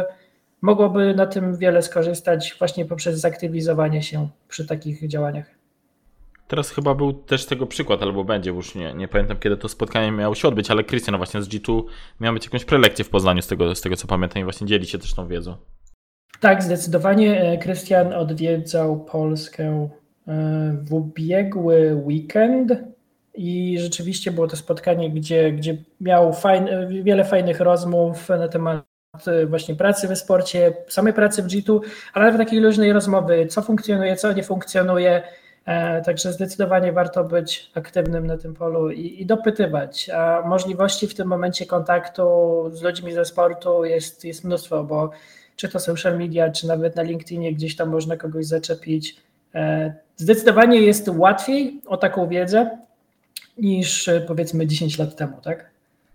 mogłoby na tym wiele skorzystać właśnie poprzez zaktywizowanie się przy takich działaniach. Teraz chyba był też tego przykład, albo będzie, już nie, nie pamiętam kiedy to spotkanie miało się odbyć, ale Krystian właśnie z G dwa miał być jakąś prelekcję w Poznaniu z tego, z tego co pamiętam i właśnie dzieli się też tą wiedzą. Tak, zdecydowanie. Krystian odwiedzał Polskę w ubiegły weekend i rzeczywiście było to spotkanie, gdzie, gdzie miał fajne, wiele fajnych rozmów na temat właśnie pracy we sporcie, samej pracy w G dwa, ale nawet takiej luźnej rozmowy, co funkcjonuje, co nie funkcjonuje, także zdecydowanie warto być aktywnym na tym polu i, i dopytywać, a możliwości w tym momencie kontaktu z ludźmi ze sportu jest, jest mnóstwo, bo czy to social media, czy nawet na LinkedInie gdzieś tam można kogoś zaczepić. Zdecydowanie jest łatwiej o taką wiedzę niż powiedzmy dziesięć lat temu, tak?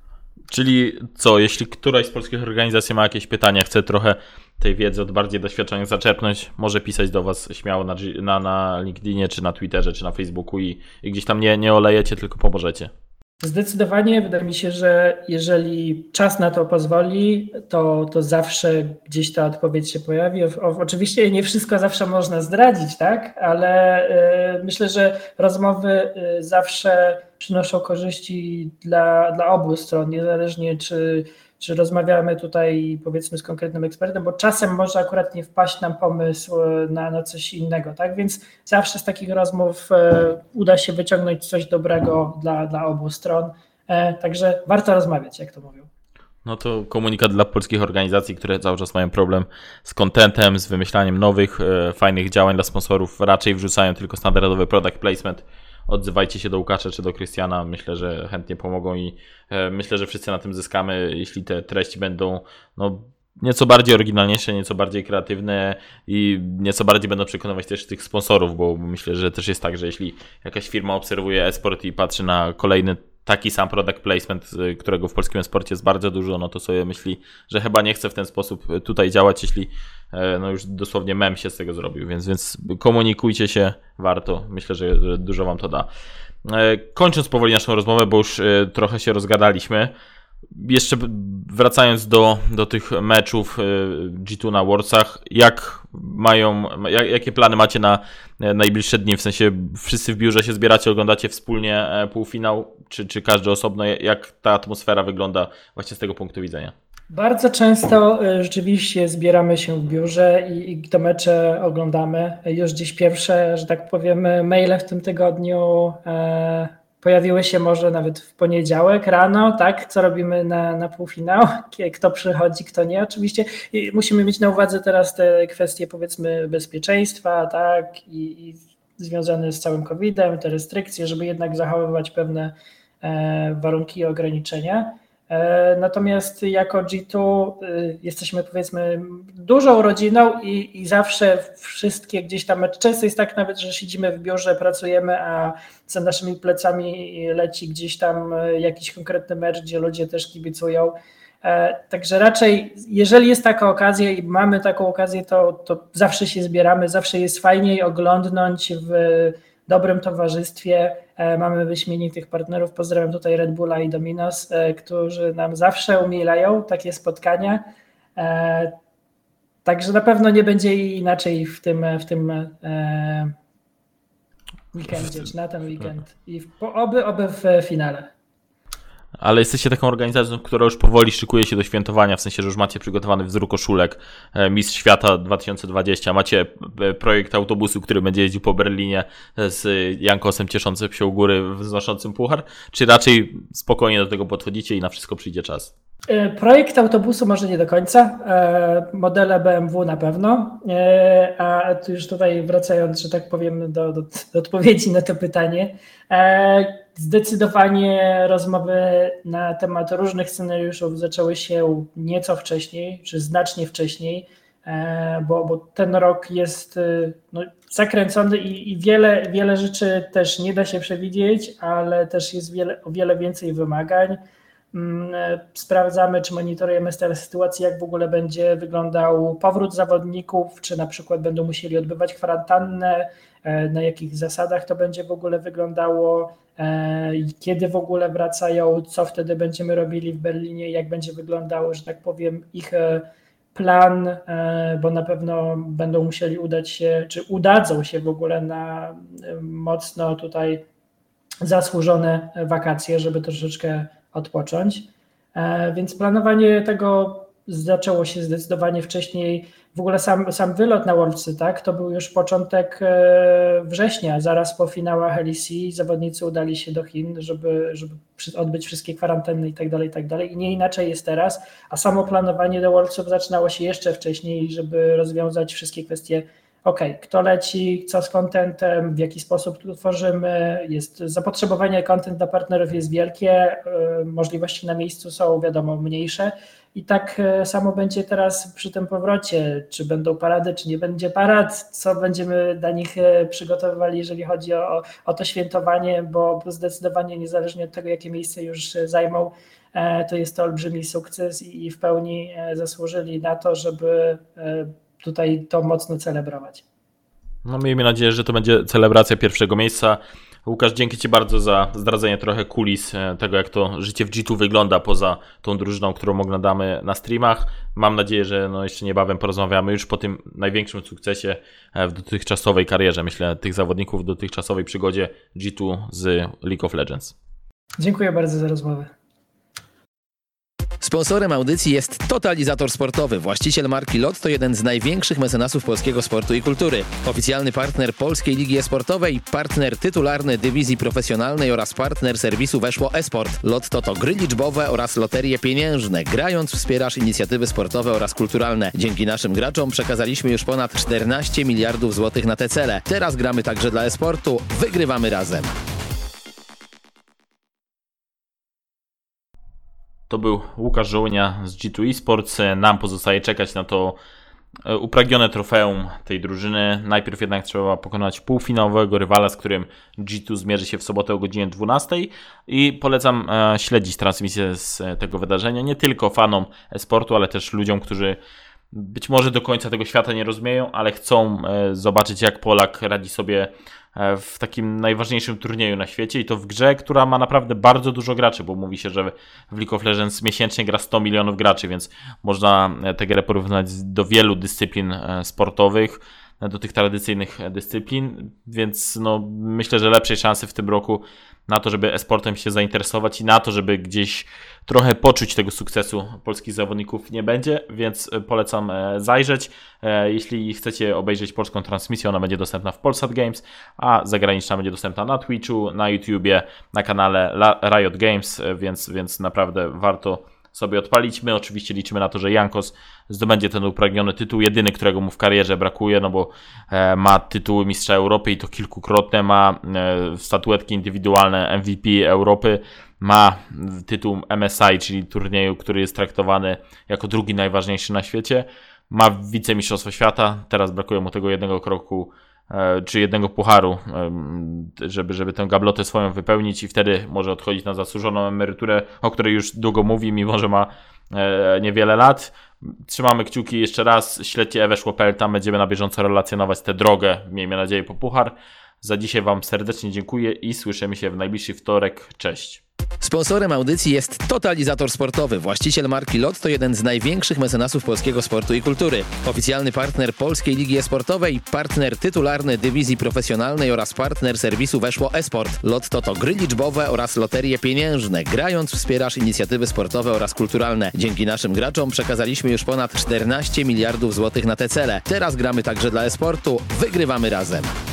Czyli co, jeśli któraś z polskich organizacji ma jakieś pytania, chce trochę tej wiedzy od bardziej doświadczonych zaczerpnąć, może pisać do Was śmiało na, na, na LinkedInie, czy na Twitterze, czy na Facebooku i, i gdzieś tam nie, nie olejecie, tylko pomożecie. Zdecydowanie wydaje mi się, że jeżeli czas na to pozwoli, to, to zawsze gdzieś ta odpowiedź się pojawi. O, oczywiście nie wszystko zawsze można zdradzić, tak? Ale y, myślę, że rozmowy y, zawsze przynoszą korzyści dla, dla obu stron, niezależnie czy, czy rozmawiamy tutaj powiedzmy z konkretnym ekspertem, bo czasem może akurat nie wpaść nam pomysł na, na coś innego, tak? Więc zawsze z takich rozmów e, uda się wyciągnąć coś dobrego dla, dla obu stron, e, także warto rozmawiać, jak to mówią. No to komunikat dla polskich organizacji, które cały czas mają problem z contentem, z wymyślaniem nowych, e, fajnych działań dla sponsorów, raczej wrzucają tylko standardowy product placement. Odzywajcie się do Łukasza czy do Krystiana, myślę, że chętnie pomogą i e, myślę, że wszyscy na tym zyskamy, jeśli te treści będą no, nieco bardziej oryginalniejsze, nieco bardziej kreatywne i nieco bardziej będą przekonywać też tych sponsorów, bo myślę, że też jest tak, że jeśli jakaś firma obserwuje e-sport i patrzy na kolejny taki sam product placement, którego w polskim sporcie jest bardzo dużo, no to sobie myśli, że chyba nie chce w ten sposób tutaj działać, jeśli no już dosłownie mem się z tego zrobił, więc, więc komunikujcie się, warto, myślę, że, że dużo Wam to da. Kończąc powoli naszą rozmowę, bo już trochę się rozgadaliśmy, jeszcze wracając do, do tych meczów G dwa na Worldsach, jak mają, jak, jakie plany macie na najbliższe dni? W sensie wszyscy w biurze się zbieracie, oglądacie wspólnie półfinał, czy, czy każdy osobno? Jak ta atmosfera wygląda właśnie z tego punktu widzenia? Bardzo często rzeczywiście zbieramy się w biurze i, i te mecze oglądamy. Już gdzieś pierwsze, że tak powiem, maile w tym tygodniu e, pojawiły się może nawet w poniedziałek rano, tak, co robimy na, na półfinał, kto przychodzi, kto nie. Oczywiście musimy mieć na uwadze teraz te kwestie powiedzmy bezpieczeństwa, tak, i, i związane z całym kowidem, te restrykcje, żeby jednak zachowywać pewne e, warunki i ograniczenia. Natomiast jako G dwa jesteśmy powiedzmy dużą rodziną i, i zawsze wszystkie gdzieś tam, często jest tak nawet, że siedzimy w biurze, pracujemy, a za naszymi plecami leci gdzieś tam jakiś konkretny mecz, gdzie ludzie też kibicują. Także raczej jeżeli jest taka okazja i mamy taką okazję, to, to zawsze się zbieramy, zawsze jest fajniej oglądnąć w dobrym towarzystwie. Mamy wyśmienitych partnerów, pozdrawiam tutaj Red Bulla i Dominos, którzy nam zawsze umilają takie spotkania. Także na pewno nie będzie inaczej w tym, w tym weekendzie, czy na ten weekend. I w, oby, oby w finale. Ale jesteście taką organizacją, która już powoli szykuje się do świętowania, w sensie, że już macie przygotowany wzór koszulek Mistrz Świata dwa tysiące dwadzieścia, macie projekt autobusu, który będzie jeździł po Berlinie z Jankosem cieszącym się u góry, wznoszącym puchar, czy raczej spokojnie do tego podchodzicie i na wszystko przyjdzie czas? Projekt autobusu może nie do końca, modele B M W na pewno, a już tutaj wracając, że tak powiem, do, do, do odpowiedzi na to pytanie, zdecydowanie rozmowy na temat różnych scenariuszów zaczęły się nieco wcześniej, czy znacznie wcześniej. bo, bo ten rok jest no, zakręcony i, i wiele, wiele rzeczy też nie da się przewidzieć, ale też jest wiele, o wiele więcej wymagań. Sprawdzamy, czy monitorujemy teraz sytuację, jak w ogóle będzie wyglądał powrót zawodników, czy na przykład będą musieli odbywać kwarantannę, na jakich zasadach to będzie w ogóle wyglądało, kiedy w ogóle wracają, co wtedy będziemy robili w Berlinie, jak będzie wyglądał, że tak powiem, ich plan, bo na pewno będą musieli udać się, czy udadzą się w ogóle na mocno tutaj zasłużone wakacje, żeby troszeczkę odpocząć. Więc planowanie tego zaczęło się zdecydowanie wcześniej. W ogóle sam, sam wylot na Worldsy, tak, to był już początek września, zaraz po finałach L E C zawodnicy udali się do Chin, żeby, żeby odbyć wszystkie kwarantanny i tak dalej, i tak dalej. I nie inaczej jest teraz, a samo planowanie do Worldsów zaczynało się jeszcze wcześniej, żeby rozwiązać wszystkie kwestie. OK, kto leci, co z contentem, w jaki sposób tu tworzymy, jest zapotrzebowanie content dla partnerów jest wielkie, możliwości na miejscu są wiadomo mniejsze i tak samo będzie teraz przy tym powrocie, czy będą parady, czy nie będzie parad, co będziemy dla nich przygotowywali, jeżeli chodzi o, o to świętowanie, bo zdecydowanie niezależnie od tego, jakie miejsce już zajmą, to jest to olbrzymi sukces i w pełni zasłużyli na to, żeby tutaj to mocno celebrować. No miejmy nadzieję, że to będzie celebracja pierwszego miejsca. Łukasz, dzięki Ci bardzo za zdradzenie trochę kulis tego, jak to życie w G dwa wygląda poza tą drużyną, którą oglądamy na streamach. Mam nadzieję, że no jeszcze niebawem porozmawiamy już po tym największym sukcesie w dotychczasowej karierze, myślę, tych zawodników w dotychczasowej przygodzie G dwa z League of Legends. Dziękuję bardzo za rozmowę. Sponsorem audycji jest Totalizator Sportowy. Właściciel marki LOT to jeden z największych mecenasów polskiego sportu i kultury. Oficjalny partner Polskiej Ligi Esportowej, partner tytularny dywizji profesjonalnej oraz partner serwisu Weszło Esport. LOT to to gry liczbowe oraz loterie pieniężne. Grając wspierasz inicjatywy sportowe oraz kulturalne. Dzięki naszym graczom przekazaliśmy już ponad czternaście miliardów złotych na te cele. Teraz gramy także dla esportu. Wygrywamy razem. To był Łukasz Żołynia z G dwa Esports. Nam pozostaje czekać na to upragnione trofeum tej drużyny. Najpierw jednak trzeba pokonać półfinałowego rywala, z którym G dwa zmierzy się w sobotę o godzinie dwunastej i polecam śledzić transmisję z tego wydarzenia nie tylko fanom e-sportu, ale też ludziom, którzy być może do końca tego świata nie rozumieją, ale chcą zobaczyć, jak Polak radzi sobie w takim najważniejszym turnieju na świecie i to w grze, która ma naprawdę bardzo dużo graczy, bo mówi się, że w League of Legends miesięcznie gra sto milionów graczy, więc można tę grę porównać do wielu dyscyplin sportowych, do tych tradycyjnych dyscyplin, więc no, myślę, że lepszej szansy w tym roku na to, żeby e-sportem się zainteresować i na to, żeby gdzieś trochę poczuć tego sukcesu polskich zawodników nie będzie, więc polecam zajrzeć. Jeśli chcecie obejrzeć polską transmisję, ona będzie dostępna w Polsat Games, a zagraniczna będzie dostępna na Twitchu, na YouTubie, na kanale Riot Games, więc, więc naprawdę warto sobie odpalić. My oczywiście liczymy na to, że Jankos zdobędzie ten upragniony tytuł, jedyny, którego mu w karierze brakuje, no bo e, ma tytuły mistrza Europy i to kilkukrotne, ma e, statuetki indywidualne M V P Europy, ma tytuł M S I, czyli turnieju, który jest traktowany jako drugi najważniejszy na świecie, ma wicemistrzostwo świata, teraz brakuje mu tego jednego kroku, czy jednego pucharu, żeby, żeby tę gablotę swoją wypełnić i wtedy może odchodzić na zasłużoną emeryturę, o której już długo mówi, mimo że ma niewiele lat. Trzymamy kciuki jeszcze raz, śledźcie Weszło kropka p l, tam będziemy na bieżąco relacjonować tę drogę, miejmy nadzieję, po puchar. Za dzisiaj Wam serdecznie dziękuję i słyszymy się w najbliższy wtorek. Cześć! Sponsorem audycji jest Totalizator Sportowy. Właściciel marki LOT to jeden z największych mecenasów polskiego sportu i kultury. Oficjalny partner Polskiej Ligi Esportowej, partner tytularny dywizji profesjonalnej oraz partner serwisu Weszło Esport. LOT to to gry liczbowe oraz loterie pieniężne. Grając wspierasz inicjatywy sportowe oraz kulturalne. Dzięki naszym graczom przekazaliśmy już ponad czternaście miliardów złotych na te cele. Teraz gramy także dla esportu. Wygrywamy razem.